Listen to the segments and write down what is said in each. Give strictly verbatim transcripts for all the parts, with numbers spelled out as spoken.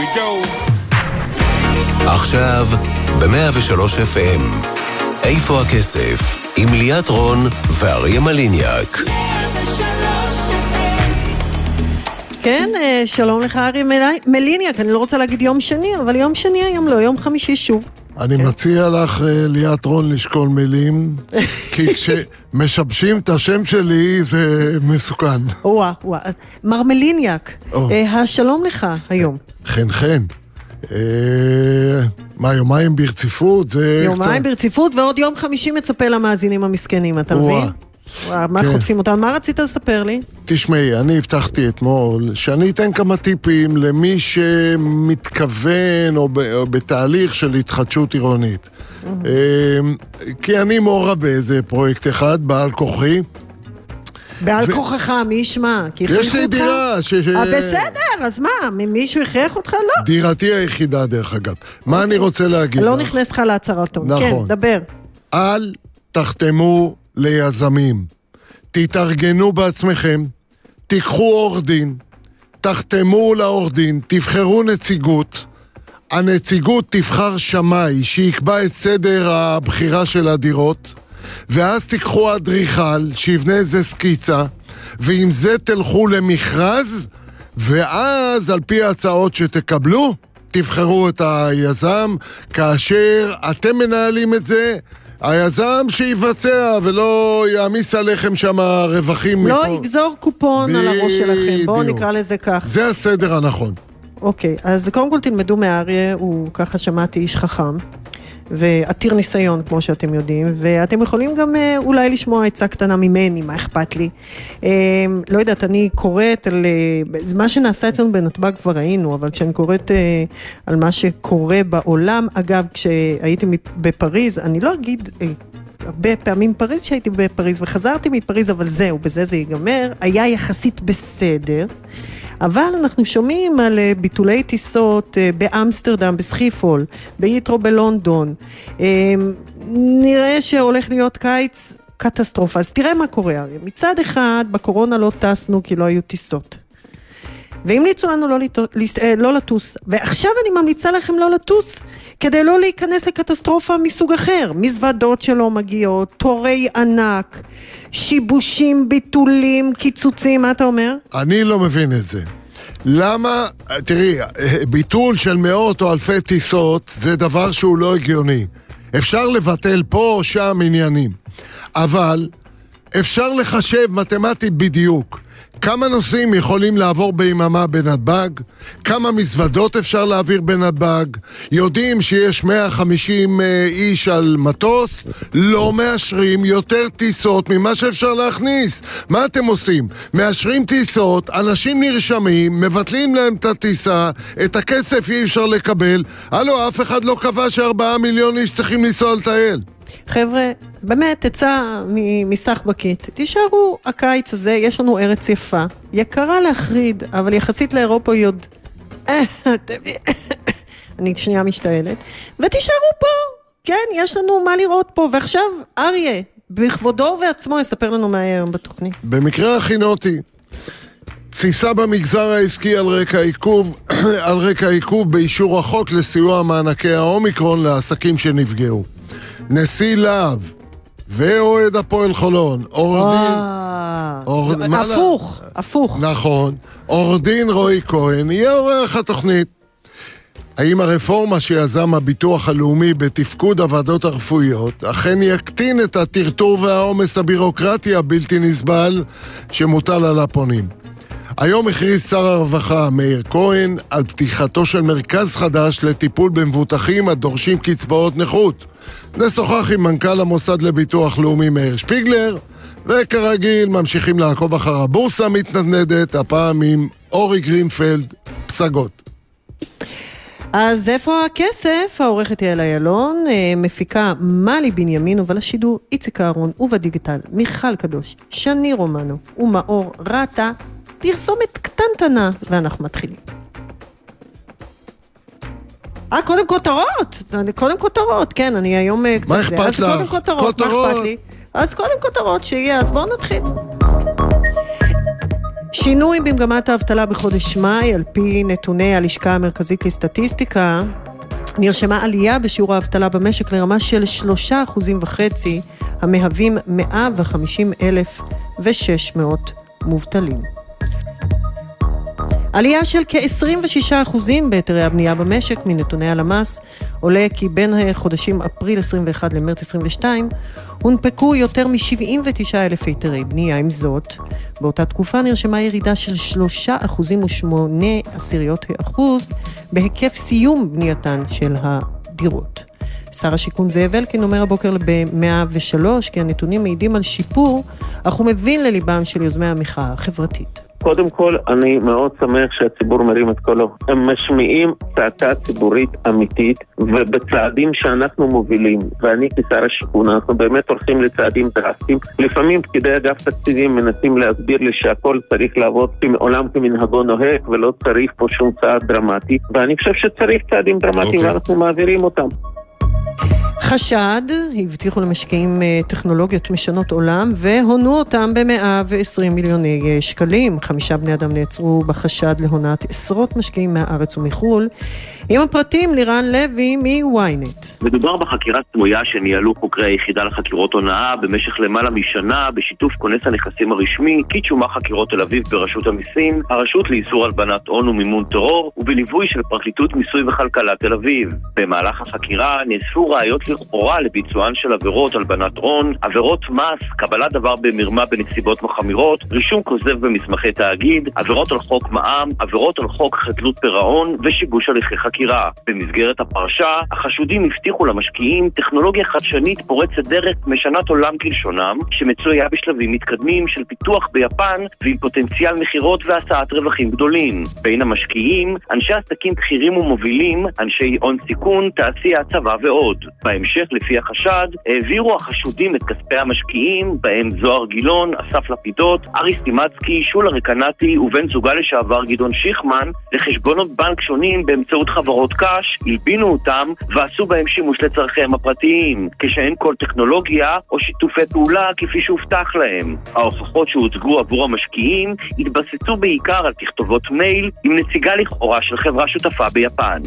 we go. עכשיו ב-מאה ושלוש אף אם איפה הכסף? עם ליאת רון ואריה מליניאק. כן, שלום לך אריה מליניאק. אני לא רוצה להגיד יום שני, אבל יום שני היום לא, יום חמישי שוב. אני מציע לך, ליאת רון, לשקול מילים, כי כשמשבשים את השם שלי זה מסוכן. וואה, וואה. מר מליניאק, השלום לך היום. חן חן. מה, יומיים ברציפות? יומיים ברציפות, ועוד יום חמישי מצפה למאזינים המסכנים, אתה מבין? מה חוטפים אותם? מה רצית לספר לי? תשמעי, אני הבטחתי אתמול שאני אתן כמה טיפים למי שמתכוון או בתהליך של התחדשות עירונית. כי אני מעורב באיזה פרויקט אחד, בעל כוחי. בעל כוחך, מי ישמע? יש לי דירה. בסדר, אז מה? מישהו הכריח אותך? לא. דירתי היחידה דרך אגב. מה אני רוצה להגיד? לא נכנס לך להצהרתון. נכון. כן, דבר. אל תחתמו ליזמים. תתארגנו בעצמכם, תיקחו עורך דין, תחתמו לעורך דין, תבחרו נציגות, הנציגות תבחר שמאי שיקבע את סדר הבחירה של הדירות, ואז תיקחו אדריכל שיבנה איזה סקיצה, ועם זה תלכו למכרז, ואז על פי ההצעות שתקבלו, תבחרו את היזם, כאשר אתם מנהלים את זה, היזם שיבצע ולא יעמיס עליכם שם רווחים. לא מפה. יגזור קופון ב- על הראש שלכם, בואו נקרא לזה כך. זה הסדר הנכון. אוקיי, אז קודם כל תלמדו מאריה, הוא ככה שמעתי איש חכם, ועתיר ניסיון כמו שאתם יודעים, ואתם יכולים גם אולי לשמוע עצה קטנה ממני, מה אכפת לי. לא יודעת, אני קוראת על מה שנעשה אצלנו בנתב"ג כבר ראינו, אבל כשאני קוראת על מה שקורה בעולם, אגב, כשהייתי בפריז, אני לא אגיד הרבה פעמים פריז שהייתי בפריז, וחזרתי מפריז, אבל זהו, בזה זה ייגמר, היה יחסית בסדר, אבל אנחנו שומעים על ביטולי טיסות באמסטרדם, בסחיפול, ביתרו בלונדון. נראה שהולך להיות קיץ קטסטרופה. אז תראה מה קורה. מצד אחד, בקורונה לא טסנו כי לא היו טיסות. והמליצו לנו לא, לטוס, לא לטוס. ועכשיו אני ממליצה לכם לא לטוס, כדי לא להיכנס לקטסטרופה מסוג אחר. מזוודות שלא מגיעות, תורי ענק, שיבושים, ביטולים, קיצוצים, מה אתה אומר? אני לא מבין את זה. למה, תראי, ביטול של מאות או אלפי טיסות זה דבר שהוא לא הגיוני. אפשר לבטל פה או שם עניינים. אבל אפשר לחשב מתמטית בדיוק. כמה נוסעים יכולים לעבור ביממה בנתב"ג? כמה מזוודות אפשר להעביר בנתב"ג? יודעים שיש מאה וחמישים איש על מטוס? לא מאשרים יותר טיסות ממה שאפשר להכניס. מה אתם עושים? מאשרים טיסות, אנשים נרשמים, מבטלים להם את הטיסה, את הכסף אי אפשר לקבל. הלו, אף אחד לא קבע שארבעה מיליון איש צריכים לנסוע לטייל. חבר'ה, באמת, תצא מסך בקית. תישארו הקיץ הזה, יש לנו ארץ יפה, יקרה להחריד, אבל יחסית לאירופה היא עוד... אני שנייה משתעלת. ותישארו פה, כן, יש לנו מה לראות פה. ועכשיו, אריה, בכבודו ובעצמו, יספר לנו מה היה היום בתוכנית. במקרה הכינותי, תסיסה במגזר העסקי על רקע עיכוב, על רקע עיכוב באישור החוק לסיוע מענקי האומיקרון לעסקים שנפגעו. נשיא להב ואוהד הפועל חולון, אורדין, הפוך, הפוך. נכון, אורדין רועי כהן יהיה עורך התוכנית. האם הרפורמה שיזם הביטוח הלאומי בתפקוד הוועדות הרפואיות אכן יקטין את הטרטור והעומס הבירוקרטי הבלתי נסבל שמוטל על הפונים? היום הכריז שר הרווחה מאיר כהן על פתיחתו של מרכז חדש לטיפול במבוטחים הדורשים קצבאות נכות. נשוחח עם מנכ"ל המוסד לביטוח לאומי מאיר שפיגלר, וכרגיל ממשיכים לעקוב אחר הבורסה המתנדנדת, הפעם עם אורי גרינפלד, פסגות. אז איפה הכסף? העורכת יעל איילון, מפיקה מלי בנימין, ובלשידור איציק אהרון, ובדיגיטל מיכל קדוש, שני רומנו ומאור רטה, פרסומת קטנטנה, ואנחנו מתחילים. אה, קודם כותרות, קודם כותרות, כן, אני היום קצת... מה אכפת לך? אז קודם כותרות, מה אכפת לי? אז קודם כותרות שיהיה, אז בואו נתחיל. שינוי במגמת האבטלה בחודש מאי, על פי נתוני הלשכה המרכזית לסטטיסטיקה, נרשמה עלייה בשיעור האבטלה במשק לרמה של שלושה אחוזים וחצי, המהווים מאה וחמישים אלף ושש מאות מובטלים. עלייה של כ-עשרים ושישה אחוזים בהיתרי הבנייה במשק מנתוני הלמ"ס, עולה כי בין חודשים אפריל עשרים ואחת למרץ עשרים ושתיים הונפקו יותר מ-שבעים ותשעה אלף היתרי בנייה. עם זאת, באותה תקופה נרשמה ירידה של שלושה אחוזים ושמונה עשיריות האחוז בהיקף סיום בנייתן של הדירות. שר השיכון זאב אלקין אומר הבוקר ב-מאה ושלוש כי הנתונים מעידים על שיפור, אך הוא מבין לליבם של יוזמי המחאה החברתית. קודם כל, אני מאוד שמח שהציבור מרים את קולו. הם משמיעים צעקה ציבורית אמיתית, ובצעדים שאנחנו מובילים, ואני כשר השיכון, אנחנו באמת הולכים לצעדים דרסטיים. לפעמים פקידי אגף תקציבים מנסים להסביר לי שהכל צריך לעבוד עולם כמנהגו נוהג, ולא צריך פה שום צעד דרמטי, ואני חושב שצריך צעדים דרמטיים, okay. ואנחנו מעבירים אותם. חשד, הבטיחו למשקיעים טכנולוגיות משנות עולם, והונו אותם ב-מאה ועשרים מיליוני שקלים. חמישה בני אדם נעצרו בחשד להונאת עשרות משקיעים מהארץ ומחול. עם הפרטים, לירן לוי מוויינט. מדובר בחקירה סמויה שניהלו חוקרי היחידה לחקירות הונאה במשך למעלה משנה, בשיתוף כונס הנכסים הרשמי, קיט שומה חקירות תל אביב ברשות המיסים, הרשות לאיסור הלבנת הון ומימון טרור, ובליווי של פרקליטות מיסוי וכלכלה תל אביב. במהלך החקירה נאספו ראיות לכאורה לביצוען של עבירות הלבנת הון, עבירות מס, קבלת דבר במרמה בנסיבות מחמירות, רישום כוזב במסמכי תאגיד, עבירות על חוק מע"מ, עבירות על חוק חדלות פירעון ושיבוש הליכי חקירה. במסגרת הפרשה, החשודים הבטיחו למשקיעים טכנולוגיה חדשנית פורצת דרך משנת עולם כלשונם, שמצויה בשלבים מתקדמים של פיתוח ביפן ועם פוטנציאל מחירות והשאת רווחים גדולים. בין המשקיעים, אנשי עסקים בכירים ומובילים, אנשי הון סיכון, תעשייה, צבא ועוד. בהמשך, לפי החשד, העבירו החשודים את כספי המשקיעים, בהם זוהר גילון, אסף לפידות, אריס טימצקי, שולה רקנתי ובן זוגה לשעבר גדעון שיחמן, לחשבונות בנק שונים באמצעות חברות קש, הלבינו אותם ועשו בהם שימוש לצרכיהם הפרטיים, כשאין כל טכנולוגיה או שיתופי פעולה כפי שהובטח להם. ההוכחות שהוצגו עבור המשקיעים התבססו בעיקר על תכתובות מייל עם נציגה לכאורה של חברה שותפה ביפן.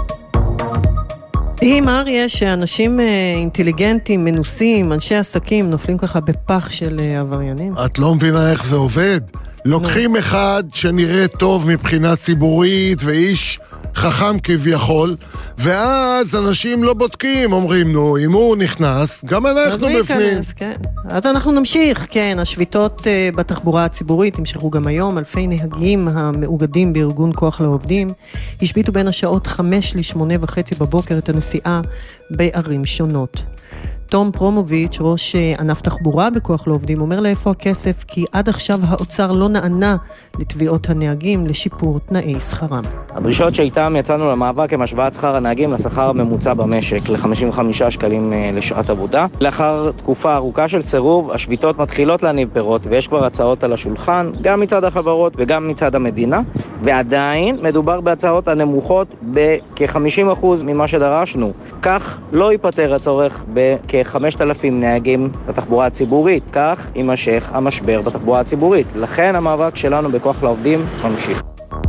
היא מריה שאנשים אינטליגנטים, מנוסים, אנשי עסקים, נופלים ככה בפח של עבריינים. את לא מבינה איך זה עובד? לוקחים אחד שנראה טוב מבחינה ציבורית ואיש חכם כביכול, ואז אנשים לא בודקים, אומרים, נו, אם הוא נכנס, גם אנחנו בפנים. כן. אז אנחנו נמשיך, כן, השביתות uh, בתחבורה הציבורית המשכו גם היום, אלפי נהגים המאוגדים בארגון כוח לעובדים, השביתו בין השעות חמש לשמונה וחצי בבוקר את הנסיעה בערים שונות. תום פרומוביץ', ראש ענף תחבורה בכוח לעובדים, אומר לאיפה הכסף, כי עד עכשיו האוצר לא נענה לתביעות הנהגים לשיפור תנאי שכרם. הדרישות שאיתם יצאנו למאבק הם השוואת שכר הנהגים לשכר הממוצע במשק, ל-חמישים וחמישה שקלים לשעת עבודה. לאחר תקופה ארוכה של סירוב, השביתות מתחילות להניב פירות, ויש כבר הצעות על השולחן, גם מצד החברות וגם מצד המדינה, ועדיין מדובר בהצעות הנמוכות בכ-חמישים אחוז ממה שדרשנו. כך לא ייפטר הצורך בכ-חמשת אלפים נהגים בתחבורה הציבורית. כך יימשך המשבר בתחבורה הציבורית. לכן המאבק שלנו בכוח לעובדים ממשיך.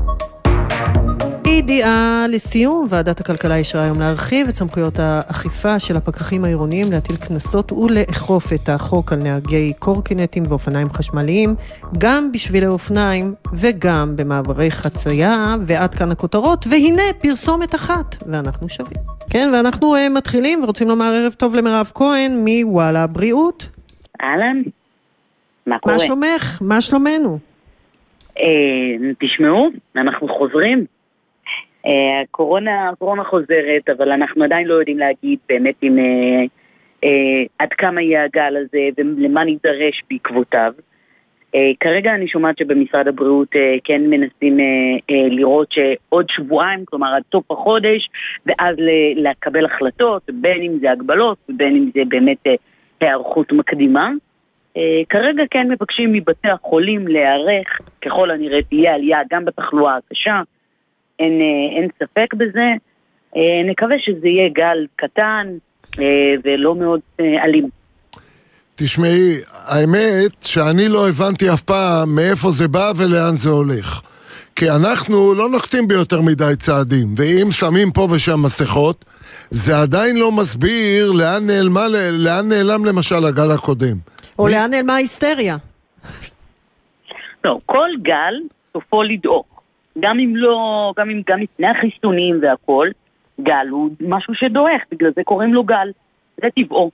ידיעה לסיום, ועדת הכלכלה אישרה היום להרחיב את סמכויות האכיפה של הפקחים העירוניים, להטיל קנסות ולאכוף את החוק על נהגי קורקינטים ואופניים חשמליים, גם בשבילי אופניים וגם במעברי חצייה. ועד כאן הכותרות, והנה פרסומת אחת, ואנחנו שווים. כן, ואנחנו uh, מתחילים ורוצים לומר ערב טוב למירב כהן מוואלה בריאות. אהלן, מה קורה? מה שלומך? מה שלומנו? אה, תשמעו, אנחנו חוזרים. הקורונה, הקורונה חוזרת, אבל אנחנו עדיין לא יודעים להגיד באמת עם, אה, אה, עד כמה יהיה הגל הזה ולמה נידרש בעקבותיו. אה, כרגע אני שומעת שבמשרד הבריאות אה, כן מנסים אה, אה, לראות שעוד שבועיים, כלומר עד סוף החודש, ואז לקבל החלטות, בין אם זה הגבלות ובין אם זה באמת אה, הערכות מקדימה. אה, כרגע כן מבקשים מבתי החולים להיערך, ככל הנראה תהיה עלייה גם בתחלואה הקשה, אין, אין ספק בזה. נקווה שזה יהיה גל קטן ולא מאוד אלים. תשמעי, האמת שאני לא הבנתי אף פעם מאיפה זה בא ולאן זה הולך. כי אנחנו לא נוקטים ביותר מדי צעדים, ואם שמים פה ושם מסכות, זה עדיין לא מסביר לאן נעלמה, לאן נעלם למשל הגל הקודם. או לאן נעלמה ההיסטריה. לא, כל גל סופו לדעוך. גם אם לא, גם אם גם לפני החיסונים והכל, גל הוא משהו שדועך, בגלל זה קוראים לו גל. זה טבעו.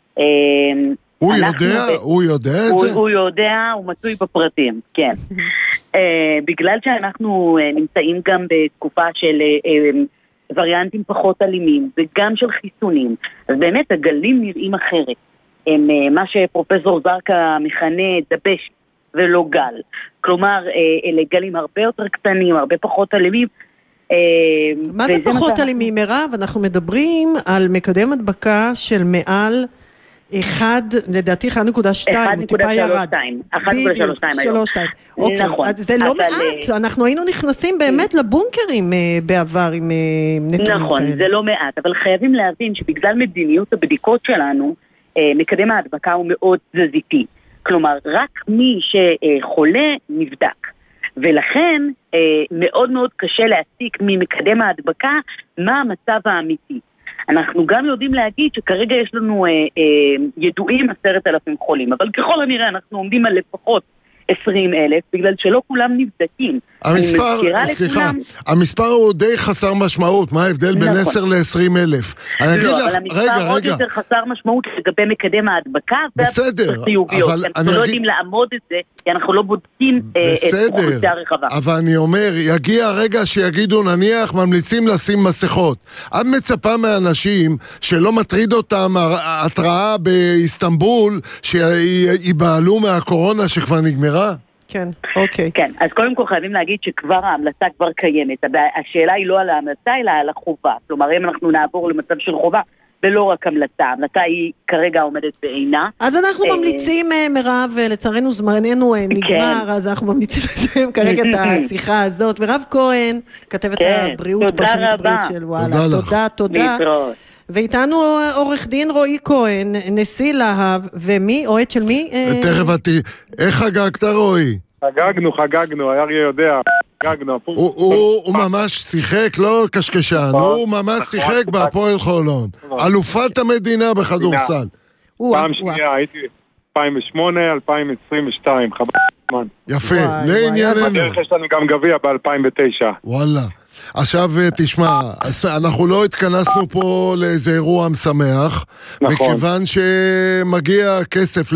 הוא יודע, הוא יודע את זה? הוא יודע, הוא מצוי בפרטים, כן. בגלל שאנחנו נמצאים גם בתקופה של וריאנטים פחות אלימים, וגם של חיסונים, אז באמת הגלים נראים אחרת. הם מה שפרופסור זרקה מכנה דבש ולא גל. כלומר, אלה גלים הרבה יותר קטנים, הרבה פחות אלימים. מה זה פחות אלימים, מירב? אנחנו מדברים על מקדם הדבקה של מעל אחד, לדעתי אחד נקודה שתיים, הוא טיפה ירד. אחד נקודה שלוש שתיים היום. אוקיי, אז זה לא מעט, אנחנו היינו נכנסים באמת לבונקרים בעבר עם נתונים כאלה. נכון, זה לא מעט, אבל חייבים להבין שבגלל מדיניות הבדיקות שלנו, מקדם ההדבקה הוא מאוד תזזיתי. כלומר, רק מי שחולה נבדק. ולכן מאוד מאוד קשה להסיק ממקדם ההדבקה מה המצב האמיתי. אנחנו גם יודעים להגיד שכרגע יש לנו אה, אה, ידועים עשרת אלפים חולים, אבל ככל הנראה אנחנו עומדים על לפחות עשרים אלף, בגלל שלא כולם נבדקים. המספר, סליחה, לכולם... המספר הוא די חסר משמעות, מה ההבדל בין נכון. עשר ל-עשרים אלף? לא, אבל לך, המספר רגע, עוד רגע. יותר חסר משמעות לגבי מקדם ההדבקה, בסדר, והחיוביות. אנחנו לא אגיד... יודעים לעמוד את זה, כי אנחנו לא בודקים בסדר, את אוכלוסייה הרחבה. אבל אני אומר, יגיע הרגע שיגידו, נניח, ממליצים לשים מסכות. את מצפה מאנשים שלא מטריד אותם התראה באיסטנבול, שיבעלו מהקורונה שכבר נגמרה? כן, אוקיי. כן, אז קודם כל חייבים להגיד שכבר ההמלצה כבר קיימת. השאלה היא לא על ההמלצה, אלא על החובה. כלומר, אם אנחנו נעבור למצב של חובה, ולא רק המלצה. ההמלצה היא כרגע עומדת בעינה. אז אנחנו ממליצים, מירב, לצערנו זמננו נגמר, אז אנחנו ממליצים לסיים כרגע את השיחה הזאת. מירב כהן, כתבת הבריאות, פרשנית הבריאות של וואלה. תודה, תודה. ואיתנו עורך דין רועי כהן, נשיא להב, ומי? אוהד של מי? תכף אותי, איך חגגת רועי? חגגנו, חגגנו, אריה יודע, חגגנו. הוא ממש שיחק, לא קשקשן, הוא ממש שיחק בהפועל חולון. אלופת המדינה בכדורסל. פעם שנייה, הייתי אלפיים ושמונה אלפיים עשרים ושתיים, חבל זמן. יפה, לענייננו. בדרך יש לנו גם גביע ב-אלפיים ותשע. וואלה. עכשיו תשמע, אנחנו לא התכנסנו פה לאיזה אירוע משמח, מכיוון שמגיע כסף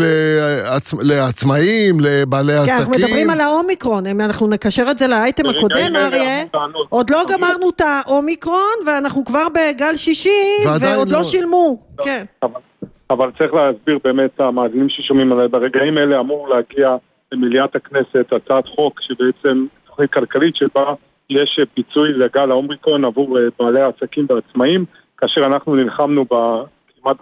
לעצמאים, לבעלי עסקים. כן, אנחנו מדברים על האומיקרון, אנחנו נקשר את זה לאייטם הקודם, אריה. עוד לא גמרנו את האומיקרון, ואנחנו כבר בגל שישי, ועוד לא שילמו. כן. אבל צריך להסביר באמת, המאזינים ששומעים עליי, ברגעים האלה אמור להגיע למליאת הכנסת הצעת חוק שבעצם תוכנית כלכלית שבה יש פיצוי לגל האומיקרון עבור בעלי העסקים והעצמאים, כאשר אנחנו נלחמנו בכמעט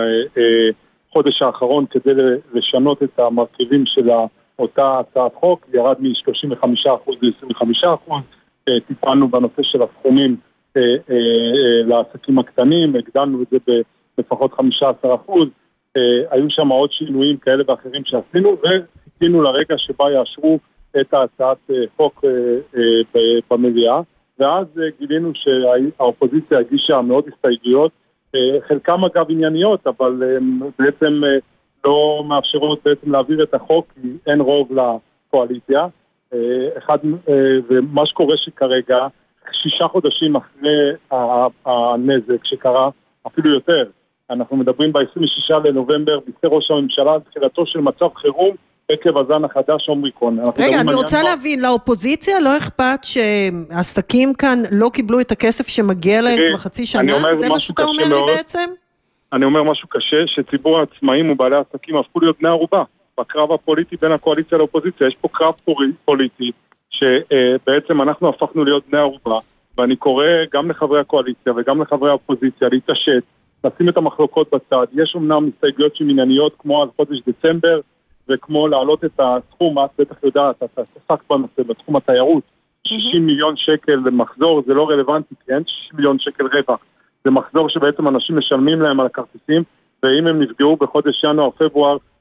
החודש האחרון כדי לשנות את המרכיבים של אותה הצעת חוק, ירד מ-שלושים וחמישה אחוז ל-עשרים וחמישה אחוז, טיפלנו בנושא של הסכומים לעסקים הקטנים, הגדלנו את זה לפחות חמישה עשר אחוז, היו שם עוד שינויים כאלה ואחרים שעשינו, וחיכינו לרגע שבה יאשרו את ההצעת חוק במליאה, ואז גילינו שהאופוזיציה הגישה מאוד הסתייגויות, חלקם אגב ענייניות, אבל בעצם לא מאפשרות בעצם להעביר את החוק, כי אין רוב לקואליציה. אחד, ומה שקורה שכרגע, שישה חודשים אחרי הנזק שקרה, אפילו יותר, אנחנו מדברים ב-עשרים ושישה לנובמבר, בישר ראש הממשלה, תחילתו של מצב חירום, עקב הזן החדש אומיקרון. רגע, אני רוצה להבין, לאופוזיציה לא אכפת שהעסקים כאן לא קיבלו את הכסף שמגיע להם כבר חצי שנה? זה מה שאתה אומר לי בעצם? אני אומר משהו קשה, שציבור העצמאים ובעלי העסקים הפכו להיות בני ערובה, בקרב הפוליטי בין הקואליציה לאופוזיציה. יש פה קרב פוליטי, שבעצם אנחנו הפכנו להיות בני ערובה, ואני קורא גם לחברי הקואליציה וגם לחברי האופוזיציה להתעשת, לשים את המחלוקות בצד. יש אמנם הסתייגויות שמענייניות כמו על חודש דצמבר, וכמו להעלות את הסכום, את בטח יודעת, אתה תעסק בנושא, בתחום התיירות, שישים מיליון שקל למחזור, זה לא רלוונטי, כי אין שישים מיליון שקל רווח. זה מחזור שבעצם אנשים משלמים להם על הכרטיסים, ואם הם נפגעו בחודש ינואר, פברואר,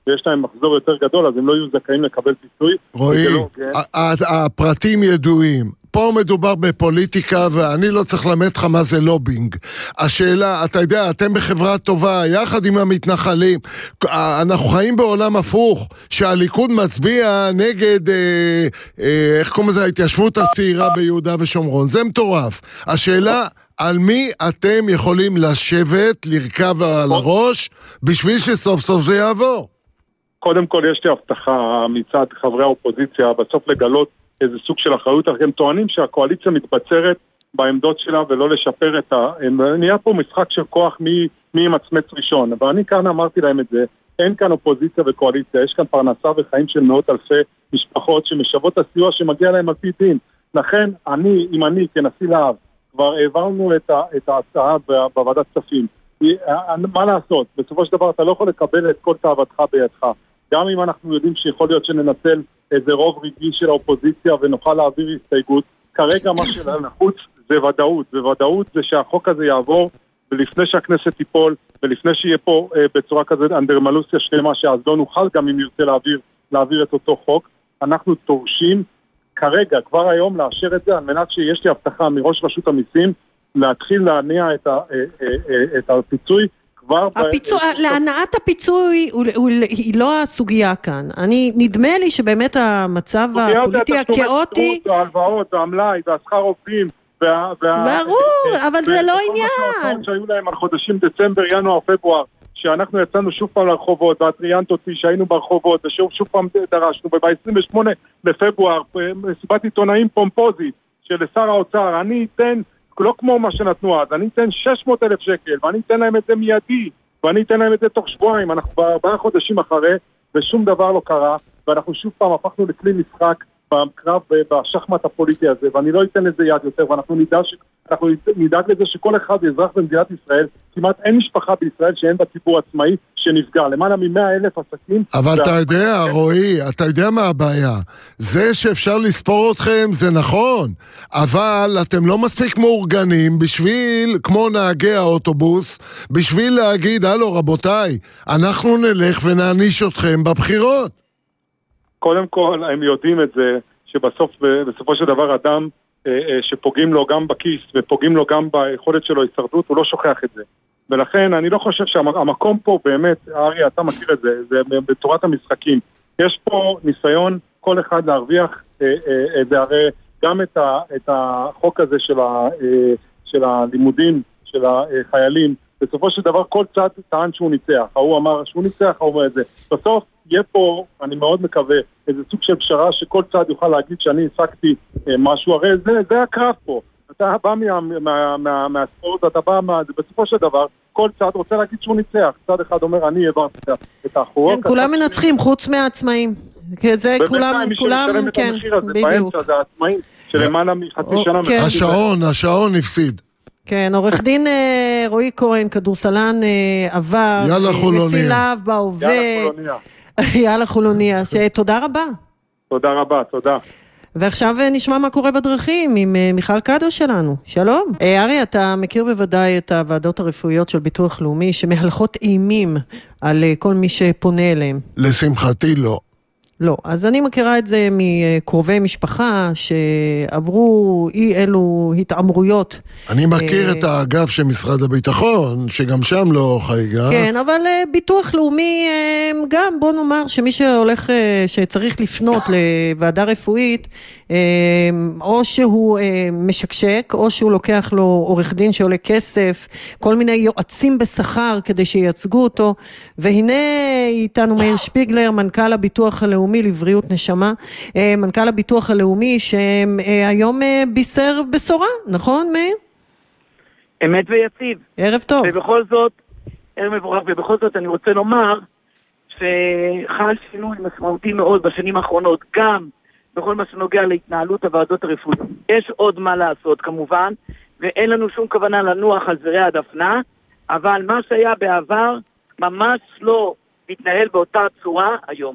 ויש להם מחזור יותר גדול, אז הם לא יהיו זכאים לקבל פיצוי. רועי, לא, כן. הפרטים ידועים. פה מדובר בפוליטיקה, ואני לא צריך למד לך מה זה לובינג. השאלה, אתה יודע, אתם בחברה טובה, יחד עם המתנחלים, אנחנו חיים בעולם הפוך, שהליכוד מצביע נגד, אה, אה, איך קוראים לזה, ההתיישבות הצעירה ביהודה ושומרון. זה מטורף. השאלה, על מי אתם יכולים לשבת, לרכב על הראש, בשביל שסוף סוף זה יעבור? קודם כל, יש לי הבטחה מצד חברי האופוזיציה, בסוף לגלות איזה סוג של אחריות, הם טוענים שהקואליציה מתבצרת בעמדות שלה ולא לשפר את ה... נהיה פה משחק של כוח מי, מי מצמץ ראשון, אבל אני כאן אמרתי להם את זה, אין כאן אופוזיציה וקואליציה, יש כאן פרנסה וחיים של מאות אלפי משפחות שמשוות הסיוע שמגיע להם על פי דין. לכן אני, אם אני כנשיא להב, כבר העברנו את, ה, את ההצעה בוועדת כספים. מה לעשות? בסופו של דבר אתה לא יכול לקבל את כל תאוותך בידך. גם אם אנחנו יודעים שיכול להיות שננצל איזה רוב רגעי של האופוזיציה ונוכל להעביר הסתייגות, כרגע מה שלנו נחוץ זה ודאות, וודאות זה שהחוק הזה יעבור, ולפני שהכנסת תיפול, ולפני שיהיה פה אה, בצורה כזאת אנדרמלוסיה שלמה, שאז לא נוכל גם אם נרצה להעביר, להעביר את אותו חוק, אנחנו תורשים כרגע, כבר היום לאשר את זה, על מנת שיש לי הבטחה מראש רשות המיסים, להתחיל להניע את, ה, אה, אה, אה, את הפיצוי, הפיצוי, להנעת הפיצוי היא לא הסוגיה כאן. אני, נדמה לי שבאמת המצב הפוליטי הכאוטי... ההלוואות, המלאי, והשכר עובדים, ברור, אבל זה לא עניין. שהיו להם על חודשים דצמבר, ינואר, פברואר, שאנחנו יצאנו שוב פעם לרחובות, והטריאנט אותי שהיינו ברחובות, ושוב פעם דרשנו, וב-עשרים ושמונה בפברואר, מסיבת עיתונאים פומפוזית של שר האוצר, אני אתן... לא כמו מה שנתנו אז, אני אתן שש מאות אלף שקל, ואני אתן להם את זה מיידי, ואני אתן להם את זה תוך שבועיים, אנחנו בארבעה חודשים אחרי, ושום דבר לא קרה, ואנחנו שוב פעם הפכנו לכלי משחק בקרב, בשחמט הפוליטי הזה, ואני לא אתן לזה יד יותר, ואנחנו נדאג, אנחנו נדאג לזה שכל אחד אזרח במדינת ישראל, כמעט אין משפחה בישראל שאין בציבור עצמאי שנפגע, למעלה ממאה אלף עסקים. אבל אתה יודע, רועי, אתה יודע מה הבעיה? זה שאפשר לספור אתכם זה נכון, אבל אתם לא מספיק מאורגנים בשביל, כמו נהגי האוטובוס, בשביל להגיד, הלו רבותיי, אנחנו נלך ונעניש אתכם בבחירות. קודם כל, הם יודעים את זה, שבסוף, בסופו של דבר, אדם שפוגעים לו גם בכיס ופוגעים לו גם ביכולת שלו הישרדות, הוא לא שוכח את זה. ולכן אני לא חושב שהמקום פה באמת, אריה, אתה מכיר את זה, זה בתורת המשחקים. יש פה ניסיון כל אחד להרוויח, זה הרי גם את, ה, את החוק הזה של, ה, של הלימודים, של החיילים, בסופו של דבר כל צד טען שהוא ניצח, הוא אמר שהוא ניצח, הוא אומר את זה. בסוף יהיה פה, אני מאוד מקווה, איזה סוג של פשרה שכל צד יוכל להגיד שאני עסקתי משהו, הרי זה, זה הקרב פה. אתה בא מה, מה, מה, מהספורט, אתה בא מה... בסופו של דבר, כל צד רוצה להגיד שהוא ניצח. צד אחד אומר, אני העברתי את האחורות. כן, כולם מנצחים, חוץ מהעצמאים. זה כולם, כולם, כן, בדיוק. זה העצמאים, שלמעלה מחצי שנה... השעון, השעון הפסיד. כן, עורך דין רועי כהן, כדורסלן עבר, נשיא להב בהווה. יאללה חולוניה. יאללה חולוניה, תודה רבה. תודה רבה, תודה. ועכשיו נשמע מה קורה בדרכים עם מיכל קדו שלנו. שלום. ארי, אתה מכיר בוודאי את הוועדות הרפואיות של ביטוח לאומי שמהלכות אימים על כל מי שפונה אליהם. לשמחתי לא. לא, אז אני מכירה את זה מקרובי משפחה שעברו אי אלו התאמרויות. אני מכיר את האגף של משרד הביטחון, שגם שם לא חייגה. כן, אבל ביטוח לאומי גם, בוא נאמר שמי שהולך, שצריך לפנות לוועדה רפואית, או שהוא משקשק, או שהוא לוקח לו עורך דין שעולה כסף, כל מיני יועצים בשכר כדי שייצגו אותו, והנה איתנו מאיר שפיגלר, מנכ"ל הביטוח הלאומי לבריאות נשמה, מנכ"ל הביטוח הלאומי שהיום בישר בשורה, נכון מאיר? אמת ויציב. ערב טוב. ובכל זאת, ערב מבורך, ובכל זאת אני רוצה לומר שחל שינוי משמעותי מאוד בשנים האחרונות, גם בכל מה שנוגע להתנהלות הוועדות הרפואיות. יש עוד מה לעשות כמובן, ואין לנו שום כוונה לנוח על זרי הדפנה, אבל מה שהיה בעבר ממש לא מתנהל באותה צורה היום.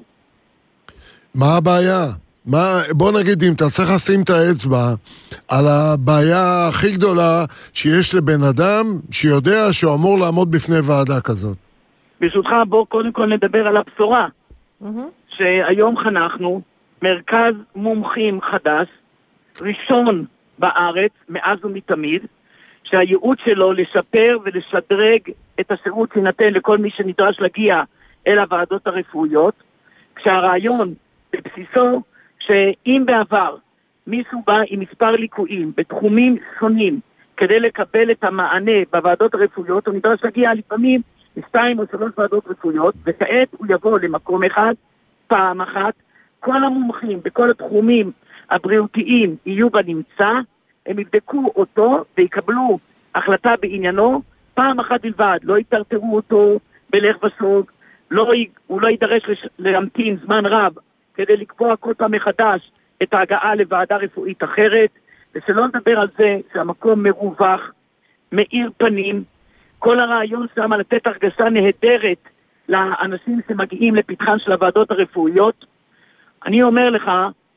מה הבעיה? מה, בוא נגיד, אם אתה צריך לשים את האצבע על הבעיה הכי גדולה שיש לבן אדם שיודע שהוא אמור לעמוד בפני ועדה כזאת. ברשותך, בוא קודם כל נדבר על הבשורה. שהיום חנכנו מרכז מומחים חדש, ראשון בארץ, מאז ומתמיד, שהייעוד שלו לשפר ולשדרג את השירות שינתן לכל מי שנדרש להגיע אל הוועדות הרפואיות, כשהרעיון בבסיסו שאם בעבר מישהו בא עם מספר ליקויים בתחומים שונים כדי לקבל את המענה בוועדות הרפואיות, הוא נדרש להגיע לפעמים שתיים או שלוש ועדות רפואיות, וכעת הוא יבוא למקום אחד, פעם אחת, כל המומחים בכל התחומים הבריאותיים יהיו בנמצא, הם יבדקו אותו ויקבלו החלטה בעניינו, פעם אחת בלבד, לא יטרטרו אותו בלך ושוב, לא, הוא לא יידרש לש, להמתין זמן רב כדי לקבוע כל פעם מחדש את ההגעה לוועדה רפואית אחרת, ושלא נדבר על זה שהמקום מרווח, מאיר פנים, כל הרעיון שם לתת הרגשה נהדרת לאנשים שמגיעים לפתחן של הוועדות הרפואיות. אני אומר לך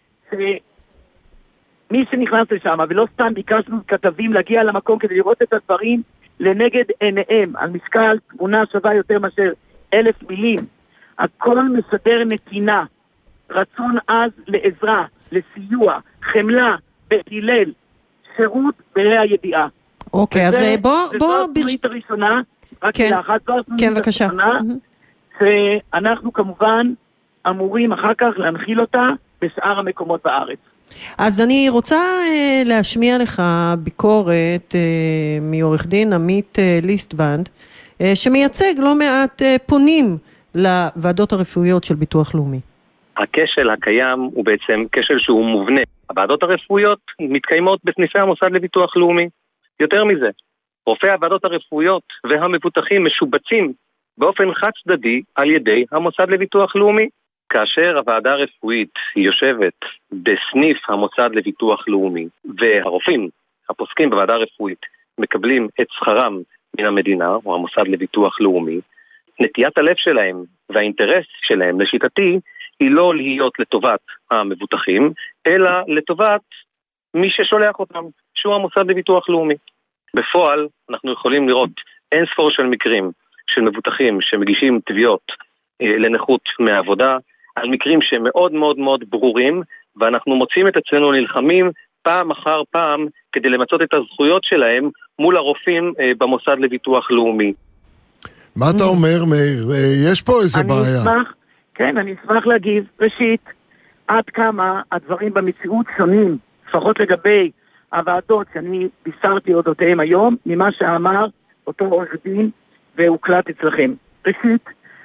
שמי שנכנס לשם, ולא סתם ביקשנו כתבים להגיע למקום כדי לראות את הדברים לנגד עיניהם, על משקל תמונה שווה יותר מאשר אלף מילים, הכל מסדר נתינה, רצון עז לעזרה, לסיוע, חמלה, בית הלל, שירות בריא הידיעה. אוקיי, אז בוא... וזו התוכנית הראשונה, רק מילה אחת, זו התוכנית הראשונה, שאנחנו כמובן אמורים אחר כך להנחיל אותה בשאר המקומות בארץ. אז אני רוצה uh, להשמיע לך ביקורת uh, מעורך דין עמית uh, ליסטבנד, uh, שמייצג לא מעט uh, פונים לוועדות הרפואיות של ביטוח לאומי. הכשל הקיים הוא בעצם כשל שהוא מובנה. הוועדות הרפואיות מתקיימות בסניפי המוסד לביטוח לאומי. יותר מזה, רופאי הוועדות הרפואיות והמבוטחים משובצים באופן חד צדדי על ידי המוסד לביטוח לאומי. כאשר הוועדה הרפואית יושבת בסניף המוסד לביטוח לאומי, והרופאים הפוסקים בוועדה הרפואית מקבלים את שכרם מן המדינה או המוסד לביטוח לאומי, נטיית הלב שלהם והאינטרס שלהם לשיטתי היא לא להיות לטובת המבוטחים, אלא לטובת מי ששולח אותם, שהוא המוסד לביטוח לאומי. בפועל אנחנו יכולים לראות אין ספור של מקרים של מבוטחים שמגישים תביעות אה, לנכות מהעבודה, על מקרים שמאוד מאוד מאוד ברורים, ואנחנו מוצאים את עצמנו נלחמים פעם אחר פעם כדי למצות את הזכויות שלהם מול הרופאים אה, במוסד לביטוח לאומי. מה אתה אומר, מאיר? יש פה איזה אני בעיה. אשמח, כן, אני אשמח להגיב. ראשית, עד כמה הדברים במציאות שונים, לפחות לגבי הוועדות שאני בישרתי אודותיהם היום, ממה שאמר אותו עורך דין והוקלט אצלכם. ראשית,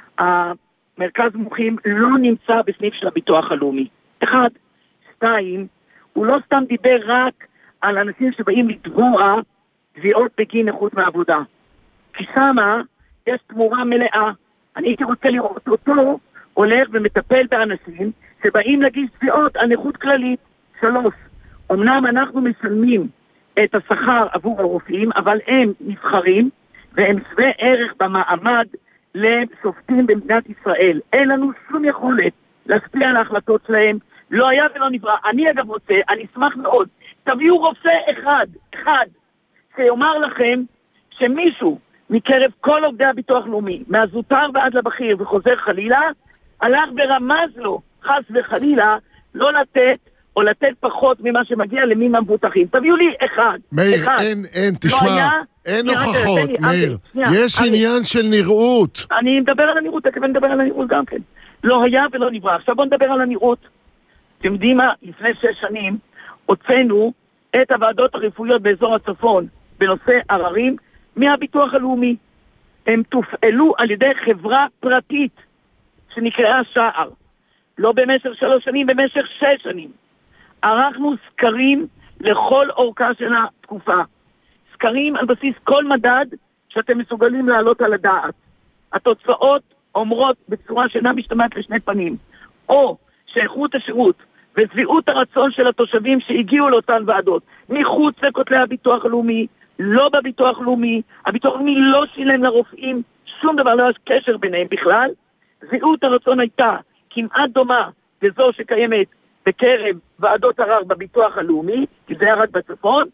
המרכז מומחים לא נמצא בסניף של הביטוח הלאומי. אחד, שתיים, הוא לא סתם דיבר רק על אנשים שבאים לתבוע תביעות בגין נכות מעבודה. כי שמה יש תמורה מלאה. אני הייתי רוצה לראות אותו הולך ומטפל באנשים שבאים להגיש תביעות על נכות כללית. שלוש, אמנם אנחנו משלמים את השכר עבור הרופאים, אבל הם נבחרים והם שווה ערך במעמד לשופטים במדינת ישראל. אין לנו שום יכולת להשפיע על ההחלטות שלהם, לא היה ולא נברא. אני אגב רוצה, אני אשמח מאוד, תביאו רופא אחד, אחד, שיאמר לכם שמישהו מקרב כל עובדי הביטוח לאומי, מהזוטר ועד לבכיר וחוזר חלילה, הלך ורמז לו, חס וחלילה, לא לתת או לתת פחות ממה שמגיע למי מהמבוטחים. תביאו לי אחד. מאיר, אחד. אין, אין, תשמע, לא היה, אין שנייה, הוכחות, שנייה, מאיר. שנייה, יש שנייה, עניין של נראות. אני מדבר על הנראות, תכף אני מדבר על הנראות גם כן. לא היה ולא נברא. עכשיו בוא נדבר על הנראות. אתם יודעים מה? לפני שש שנים הוצאנו את הוועדות הרפואיות באזור הצפון בנושא עררים מהביטוח הלאומי. הם תופעלו על ידי חברה פרטית שנקראה שער. לא במשך שלוש שנים, במשך שש שנים. ערכנו סקרים לכל אורכה של התקופה. סקרים על בסיס כל מדד שאתם מסוגלים לעלות על הדעת. התוצאות אומרות בצורה שאינה משתמעת לשני פנים. או שאיכות השירות ושביעות הרצון של התושבים שהגיעו לאותן ועדות, מחוץ לכותלי הביטוח הלאומי, לא בביטוח לאומי, הביטוח הלאומי לא שילם לרופאים, שום דבר, לא יש קשר ביניהם בכלל. שביעות הרצון הייתה כמעט דומה לזו שקיימת בקרב ועדות ערר בביטוח הלאומי, כי זה היה רק בצפון,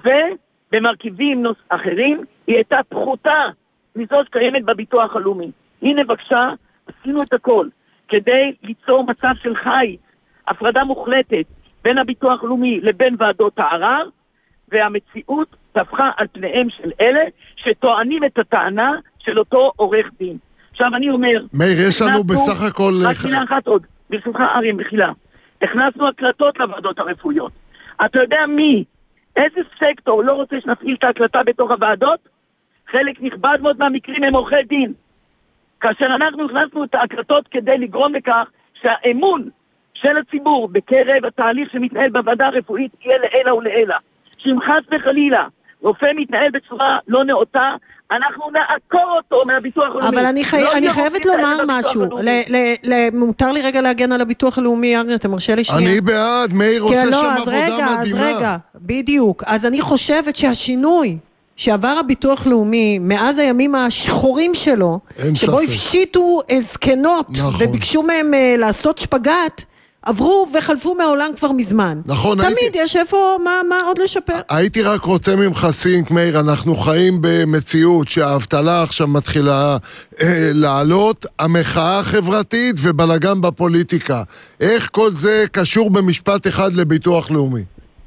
ובמרכיבים נוס אחרים היא הייתה פחותה מזו שקיימת בביטוח הלאומי. הנה בבקשה, עשינו את הכל, כדי ליצור מצב של חי, הפרדה מוחלטת בין הביטוח לאומי לבין ועדות הערר, והמציאות תפחה על פניהם של אלה שטוענים את הטענה של אותו עורך דין. עכשיו אני אומר... מאיר, יש לנו בסך הכל... רק מילה אחת עוד, ברשותך אריה, מחילה. הכנסנו הקלטות לוועדות הרפואיות. אתה יודע מי, איזה סקטור לא רוצה שנפעיל את ההקלטה בתוך הוועדות? חלק נכבד מאוד מהמקרים הם עורכי דין. כאשר אנחנו הכנסנו את ההקלטות כדי לגרום לכך שהאמון של הציבור בקרב התהליך שמתנהל בוועדה הרפואית יהיה לעילה ולעילה. שאם חס וחלילה רופא מתנהל בצורה לא נאותה, אנחנו נעקור אותו מהביטוח הלאומי. אבל אני, חי... לא אני חייבת לומר משהו. ל... ל... ל... מותר לי רגע להגן על הביטוח הלאומי, אריה, אתה מרשה לי שנייה? אני בעד, מאיר עושה כן, לא, שם אז עבודה רגע, מדהימה. אז רגע, בדיוק. אז אני חושבת שהשינוי שעבר הביטוח לאומי מאז הימים השחורים שלו, שבו הפשיטו זקנות נכון. וביקשו מהם uh, לעשות שפגת, עברו וחלפו מהעולם כבר מזמן. נכון, תמיד הייתי... יש איפה, מה, מה עוד לשפר? הייתי רק רוצה ממך סינק, מאיר, אנחנו חיים במציאות שהאבטלה עכשיו מתחילה אה, לעלות, המחאה החברתית ובלגן בפוליטיקה. איך כל זה קשור במשפט אחד לביטוח לאומי?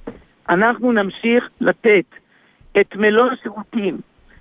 אנחנו נמשיך לתת את מלוא השירותים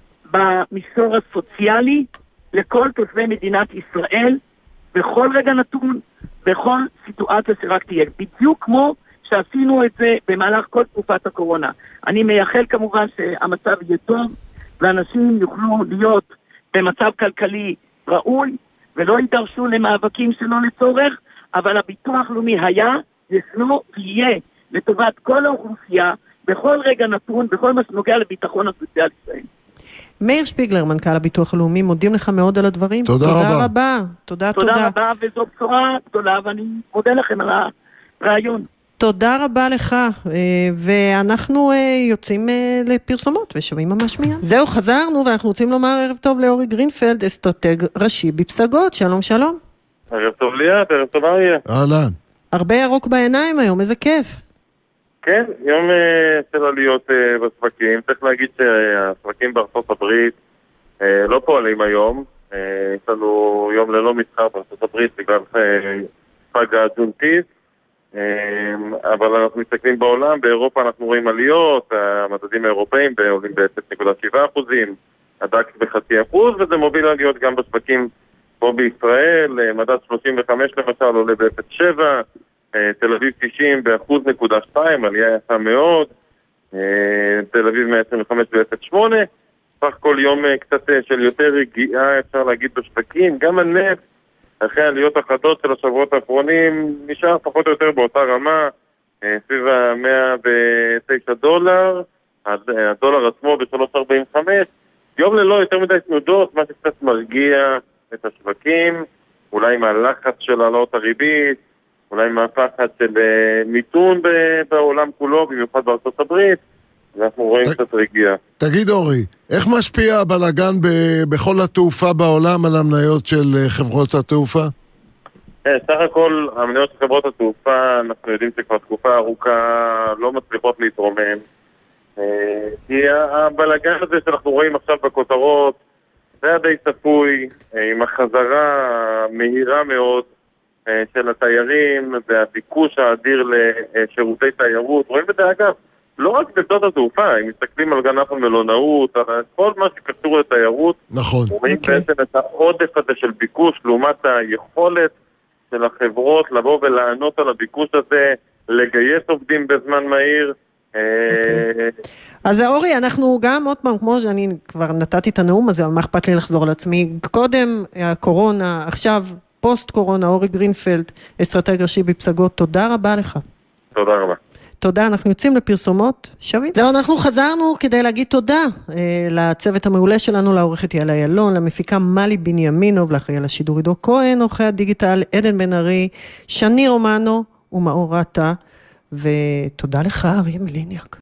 במישור הסוציאלי לכל תושבי מדינת ישראל, בכל רגע נתון, בכל סיטואציה שרק תהיה. בדיוק כמו שעשינו את זה במהלך כל תקופת הקורונה. אני מייחל כמובן שהמצב יהיה טוב, ואנשים יוכלו להיות במצב כלכלי ראוי, ולא יידרשו למאבקים שלא לצורך, אבל הביטוח לאומי היה, ישנו ויהיה לטובת כל האוכלוסייה, בכל רגע נתון, בכל מה שנוגע לביטחון הסוציאלי ישראל. מאיר שפיגלר, מנכ"ל הביטוח הלאומי, מודים לך מאוד על הדברים. תודה, תודה רבה. רבה. תודה, תודה. תודה רבה, וזו בשורה גדולה, ואני מודה לכם על הרעיון. תודה רבה לך, ואנחנו יוצאים לפרסומות ושומעים ממש מיד. זהו, חזרנו, ואנחנו רוצים לומר ערב טוב לאורי גרינפלד, אסטרטג ראשי בפסגות. שלום, שלום. ערב טוב ליאת, ערב טוב אריה. אהלן. הרבה ירוק בעיניים היום, איזה כיף. כן, יום של עליות בספקים. צריך להגיד שהספקים בארצות הברית לא פועלים היום. יש לנו יום ללא מסחר בארצות הברית בגלל חג הג'ונטיז. אבל אנחנו מסתכלים בעולם, באירופה אנחנו רואים עליות, המדדים האירופאים עולים ב-אפס נקודה שבע אחוזים, הדקס בחצי אחוז, וזה מוביל עליות גם בשווקים פה בישראל, מדד שלושים וחמש למשל עולה ב-אפס נקודה שבע, תל אביב תשעים באחוז נקודה שתיים, עלייה יפה מאוד, תל אביב מאה עשרים וחמש ב-אפס נקודה שמונה, סך כל יום קצת של יותר רגיעה אפשר להגיד בשווקים, גם הנפט אחרי העליות החדות של השבועות האחרונים נשאר פחות או יותר באותה רמה, סביב ה-מאה ותשע דולר, הדולר עצמו ב-שלוש ארבעים וחמש, יום ללא יותר מדי תנודות, מה שקצת מרגיע את השווקים, אולי מהלחץ של העלאות הריבית, אולי מהפחד של מיתון בעולם כולו, במיוחד בארצות הברית, ואנחנו רואים קצת רגיעה. תגיד אורי, איך משפיע הבלגן בכל התעופה בעולם על המניות של חברות התעופה? סך הכל, המניות של חברות התעופה, אנחנו יודעים שכבר תקופה ארוכה לא מצליחות להתרומם. כי הבלגן הזה שאנחנו רואים עכשיו בכותרות, זה היה די צפוי, עם החזרה מהירה מאוד של התיירים והביקוש האדיר לשירותי תיירות. רואים את זה אגב, לא רק בשדות התעופה, אם מסתכלים על ענף המלונאות, על כל מה שקשור לתיירות, נכון. רואים okay. בעצם את העודף הזה של ביקוש, לעומת היכולת של החברות לבוא ולענות על הביקוש הזה, לגייס עובדים בזמן מהיר. Okay. אז אורי, אנחנו גם עוד פעם, כמו שאני כבר נתתי את הנאום הזה, אבל מה אכפת לי לחזור על עצמי, קודם הקורונה, עכשיו פוסט קורונה, אורי גרינפלד, אסטרטג ראשי בפסגות, תודה רבה לך. תודה רבה. תודה, אנחנו יוצאים לפרסומות שווים. זהו, אנחנו חזרנו כדי להגיד תודה אה, לצוות המעולה שלנו, לעורכת יעל איילון, למפיקה מלי בנימינוב, לאחראי על השידור עידו כהן, עורכי הדיגיטל עדן בן ארי, שני רומנו ומאור רטה, ותודה לך אריה מליניאק.